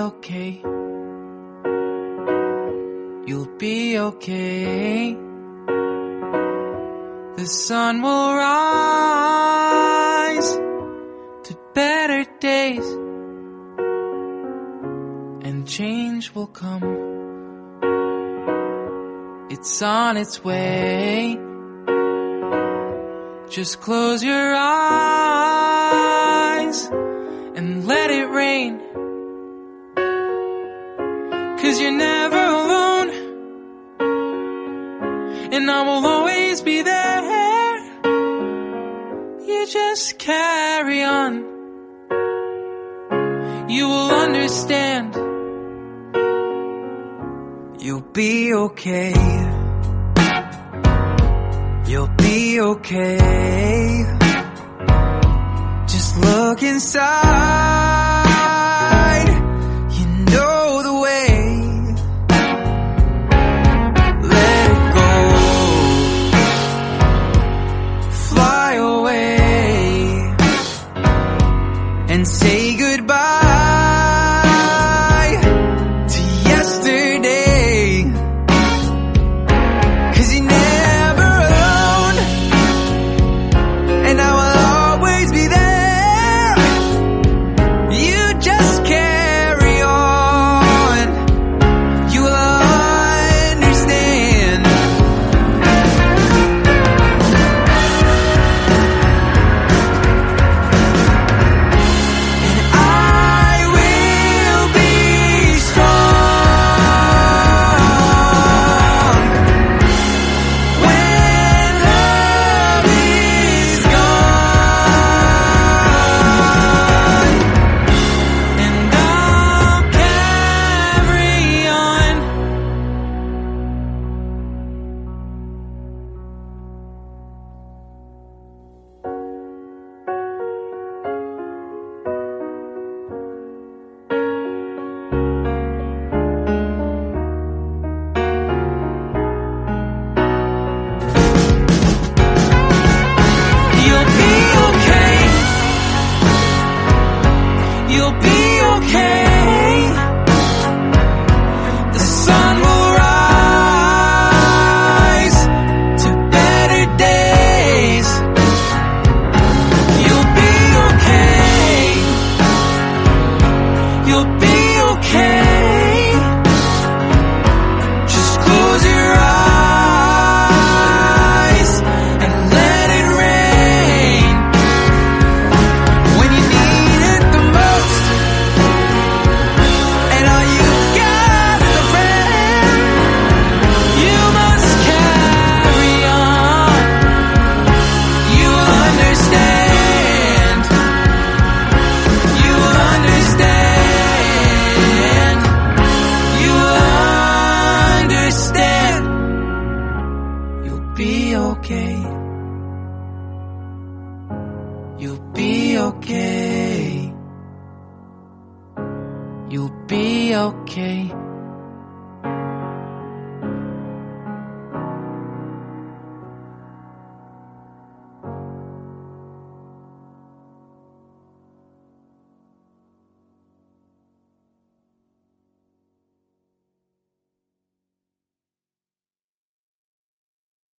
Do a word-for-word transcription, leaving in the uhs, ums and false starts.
okay. You'll be okay. The sun will rise to better days, and change will come. It's on its way. Just close your eyes and let it rain. 'Cause you're never alone, and I will always be there. You just carry on. You will understand. You'll be okay. You'll be okay. Just look inside. You know the way. Let it go. Fly away and say goodbye to yesterday. 'Cause you're never alone, and I will always be there. You just carry on. You will understand. And I will be strong when love is gone. And I'll carry on. You'll be okay. You'll be okay. The sun will rise to better days. You'll be okay. You'll be okay. Just close your eyes and let it rain. When you need it the most, and all you got is a friend, you must carry on. You will understand. You will understand. You will understand. You'll be okay. You'll be okay. You'll be okay.